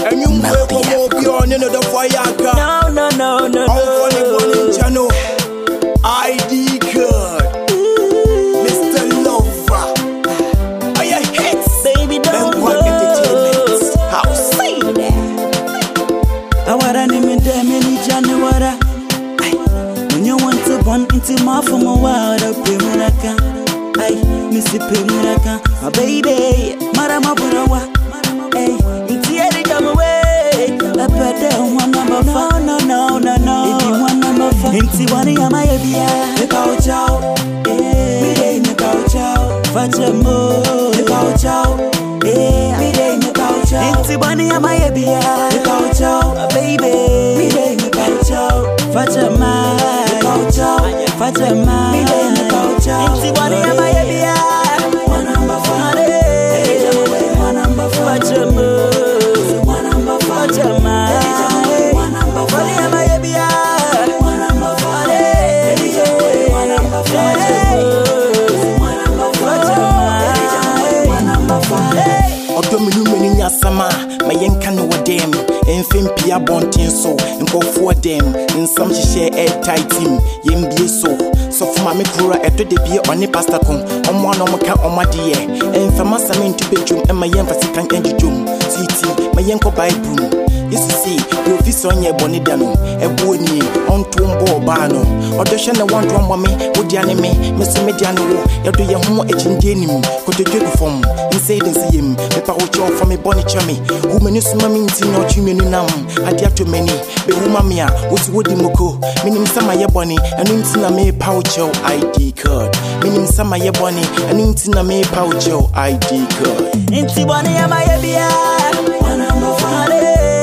And you will be on another fire. No. I'm funny channel. ID card. Mr. Lover. Oh yeah, hits. Baby, don't go. Entertainment house. Say that. I wanna name it many January. When you want to burn into my from a wild up in Ay, Missy Pimiraka, my baby, Marama Burawa. Hey, it's here to come away. I put down one number four. No. If you want number four, it's one of my idea. The couch out, me day in the couch out. Fajamo, the couch out, me day in the couch out. It's one of my idea. The couch out, baby, me day in the couch out. Fajama, the couch out, Fajama, me day in the couch out. It's one of my idea. One number four, one number four, Fajamo, one number four, Fajama. Sama, my young can over them, and Fimpia Bontin so, and go for them, and some share airtight team, yen be so. So for my Mikura at the beer on the pastacon, on one on my count on my dear, and for my samin to bedroom, and my young Pasican and Jum, CT, my young by broom. You see, you fish on your bonidano, a bony, on Tumbo Bano, or the Shana one drum mommy, would the enemy, Mr. Mediano, you do your home agent denim, go to Jig form, and say the same, the power from a bonny chummy, who means mammy in your chuminum, I dare to many, but who mamma was woody moko, meaning some of your bonny, and into a may pouch ID card, meaning some of your bonny, and into a may pouch ID card. Into one of my idea, one number four.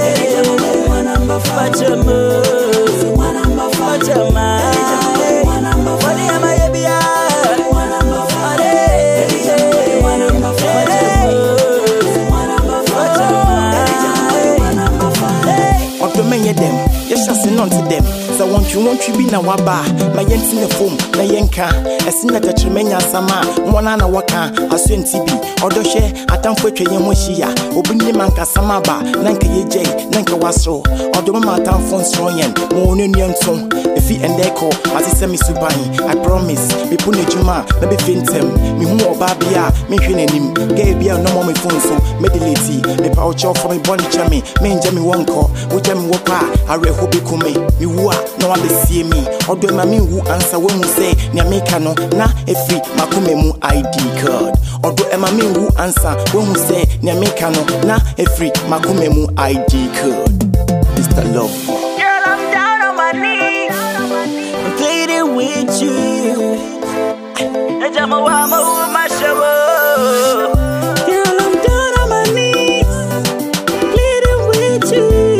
Fajamo, one number Fajama, one number Fajama, one number Fajama, one number Fajama, one number Fajama, one number Fajama. Of the many of them, yes, I say on to them. So won't you be na waba, my yens in the foam, my yenka, a sinner that Tremenia Sama, one ana waka, a swim tibi, or the share, a tamfo Yamoshia, Obini Manka Samaba, Nanka Ye, Nanka Waso, or the Mama phone strong yen, Monian song, if he and echo, as he send me Subani, I promise, me pune Juma, maybe Fintem, me more Babia, me him, gave me no more phone so, medility, me pouch off from a bonny chummy, me Jamie Wonko, which I'm Wapa, I rehobi kume, me wa. No one see me, or do my who answer when we say, Nyamekano, na a free Makumemu ID card. Or do a mammy who answer when we say, Nyamekano, na a free Makumemu ID card. Mr. Love. Girl, I'm down on my knees, I'm pleading with you. And I'm a woman with my show. Girl, I'm down on my knees, pleading with you.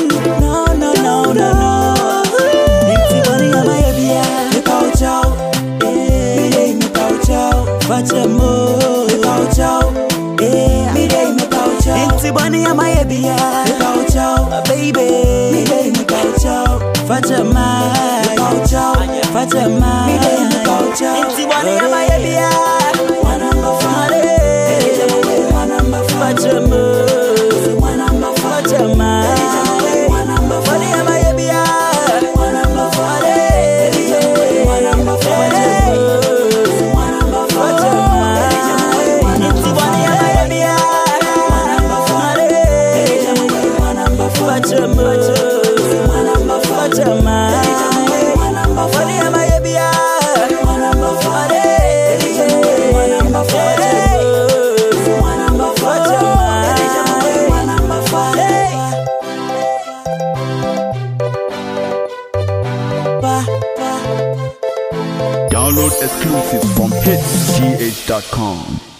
No. Fajamo, the couch out, me day me couch out. Into bunny am I be the couch out, baby, me day me couch out. Fajama, the couch out, Fajama, me day me couch out. Into bunny am I be one number five, one number Fajamo, one number Fajama, one number bunny am I be one number five, one number Fajamo. Download exclusives from hitsgh.com.